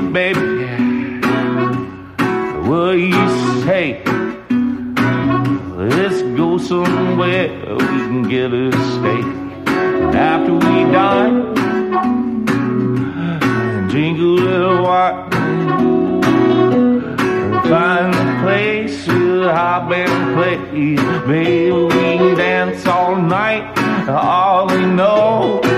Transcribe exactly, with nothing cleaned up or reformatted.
baby, what you say? Let's go somewhere we can get a steak. And after we dine, drink a little wine, find a place to hop and play. Baby, we can dance all night. All we know